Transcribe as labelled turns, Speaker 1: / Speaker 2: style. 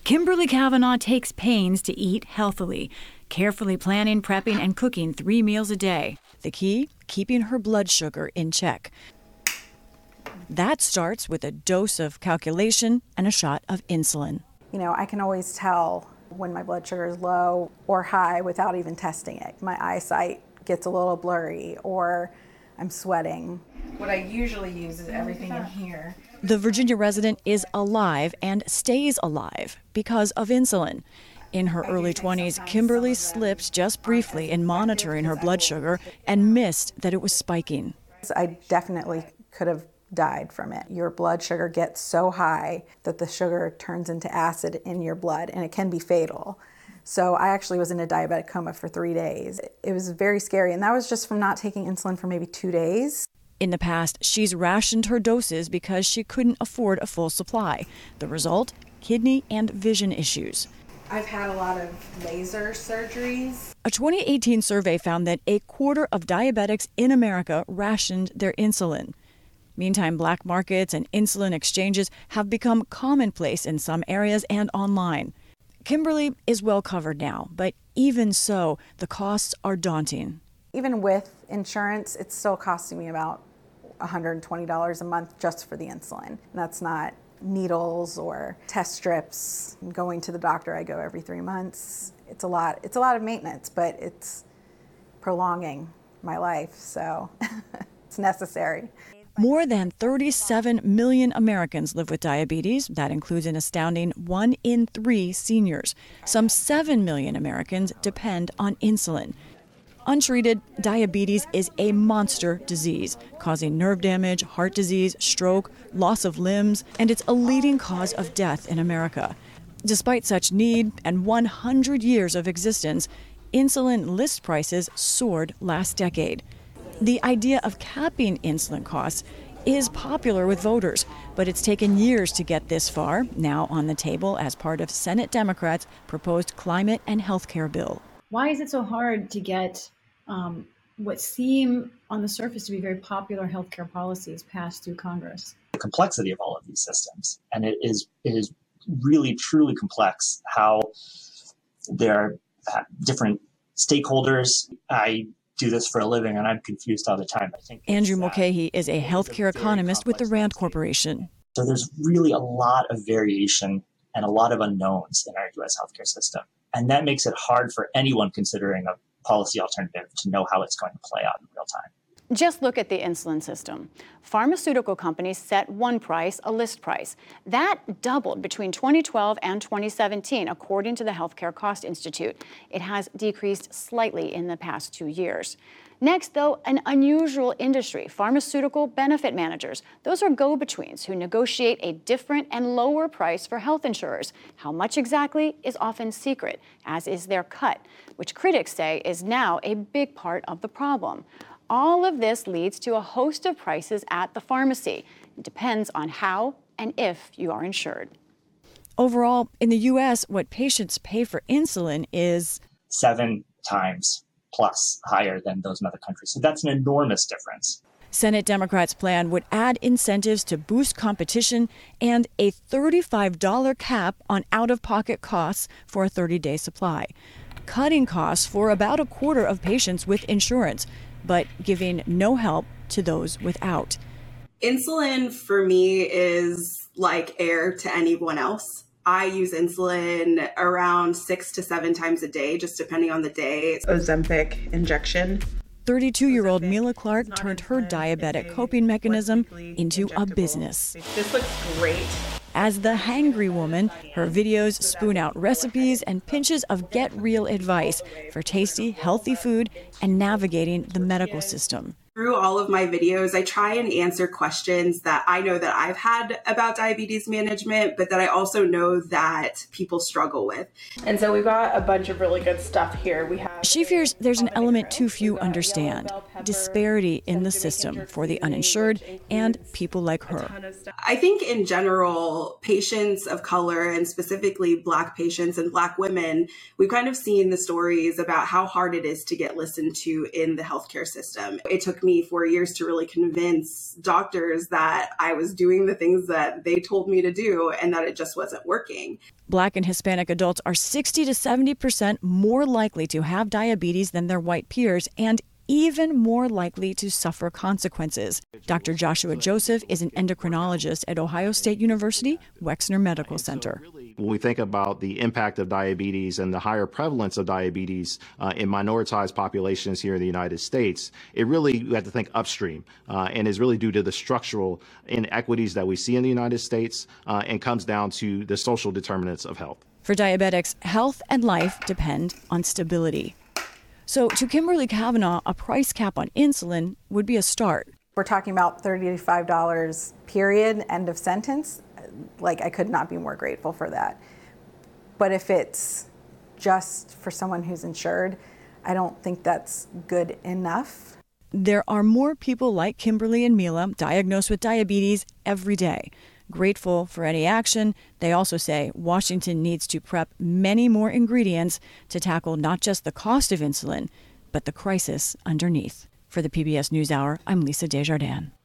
Speaker 1: Kimberly Cavanaugh takes pains to eat healthily, carefully planning, prepping, and cooking 3 meals a day. The key? Keeping her blood sugar in check. That starts with a dose of calculation and a shot of insulin.
Speaker 2: You know, I can always tell when my blood sugar is low or high without even testing it. My eyesight gets a little blurry or I'm sweating. What I usually use is everything in here.
Speaker 1: The Virginia resident is alive and stays alive because of insulin. In her early 20s, Kimberly slipped just briefly in monitoring her blood sugar and missed that it was spiking.
Speaker 2: I definitely could have died from it. Your blood sugar gets so high that the sugar turns into acid in your blood, and it can be fatal. So I actually was in a diabetic coma for 3 days. It was very scary, and that was just from not taking insulin for maybe 2 days.
Speaker 1: In the past, she's rationed her doses because she couldn't afford a full supply. The result? Kidney and vision issues.
Speaker 2: I've had a lot of laser surgeries.
Speaker 1: A 2018 survey found that a quarter of diabetics in America rationed their insulin. Meantime, black markets and insulin exchanges have become commonplace in some areas and online. Kimberly is well covered now, but even so, the costs are daunting.
Speaker 2: Even with insurance, it's still costing me about $120 a month just for the insulin. And that's not needles or test strips. Going to the doctor, I go every 3 months. It's a lot of maintenance, but it's prolonging my life, so it's necessary.
Speaker 1: More than 37 million Americans live with diabetes. That includes an astounding 1 in 3 seniors. Some 7 million Americans depend on insulin. Untreated, diabetes is a monster disease, causing nerve damage, heart disease, stroke, loss of limbs, and it's a leading cause of death in America. Despite such need and 100 years of existence, insulin list prices soared last decade. The idea of capping insulin costs is popular with voters, but it's taken years to get this far, now on the table as part of Senate Democrats' proposed climate and health care bill.
Speaker 3: Why is it so hard to get what seem on the surface to be very popular healthcare policies passed through Congress?
Speaker 4: The complexity of all of these systems, and it is really truly complex how there are different stakeholders. I do this for a living and I'm confused all the time. I think
Speaker 1: Andrew Mulcahy is a healthcare economist with the Rand Corporation.
Speaker 4: So there's really a lot of variation and a lot of unknowns in our U.S. healthcare system. And that makes it hard for anyone considering a policy alternative to know how it's going to play out in real time.
Speaker 5: Just look at the insulin system. Pharmaceutical companies set one price, a list price. That doubled between 2012 and 2017, according to the Healthcare Cost Institute. It has decreased slightly in the past 2 years. Next, though, an unusual industry, pharmaceutical benefit managers. Those are go-betweens who negotiate a different and lower price for health insurers. How much exactly is often secret, as is their cut, which critics say is now a big part of the problem. All of this leads to a host of prices at the pharmacy. It depends on how and if you are insured.
Speaker 1: Overall, in the U.S., what patients pay for insulin is
Speaker 4: 7 times plus higher than those in other countries. So that's an enormous difference.
Speaker 1: Senate Democrats' plan would add incentives to boost competition and a $35 cap on out-of-pocket costs for a 30-day supply, cutting costs for about a quarter of patients with insurance, but giving no help to those without.
Speaker 6: Insulin for me is like air to anyone else. I use insulin around 6 to 7 times a day, just depending on the day.
Speaker 7: Ozempic injection.
Speaker 1: 32-year-old Mila Clark turned her diabetic coping mechanism into a business.
Speaker 7: This looks great.
Speaker 1: As the hangry woman, her videos spoon out recipes and pinches of get-real advice for tasty, healthy food and navigating the medical system.
Speaker 6: Through all of my videos, I try and answer questions that I know that I've had about diabetes management, but that I also know that people struggle with.
Speaker 7: And so we've got a bunch of really good stuff here.
Speaker 1: She fears there's an element too few understand, disparity in the system for the uninsured and people like her.
Speaker 6: I think in general, patients of color and specifically Black patients and Black women, we've kind of seen the stories about how hard it is to get listened to in the healthcare system. It took me 4 years to really convince doctors that I was doing the things that they told me to do and that it just wasn't working.
Speaker 1: Black and Hispanic adults are 60 to 70% more likely to have diabetes than their white peers, and even more likely to suffer consequences. Dr. Joshua Joseph is an endocrinologist at Ohio State University Wexner Medical Center.
Speaker 8: When we think about the impact of diabetes and the higher prevalence of diabetes in minoritized populations here in the United States, it really, we have to think upstream and is really due to the structural inequities that we see in the United States and comes down to the social determinants of health.
Speaker 1: For diabetics, health and life depend on stability. So to Kimberly Kavanaugh, a price cap on insulin would be a start.
Speaker 2: We're talking about $35 period, end of sentence. Like, I could not be more grateful for that. But if it's just for someone who's insured, I don't think that's good enough.
Speaker 1: There are more people like Kimberly and Mila diagnosed with diabetes every day. Grateful for any action, they also say Washington needs to prep many more ingredients to tackle not just the cost of insulin, but the crisis underneath. For the PBS NewsHour, I'm Lisa Desjardins.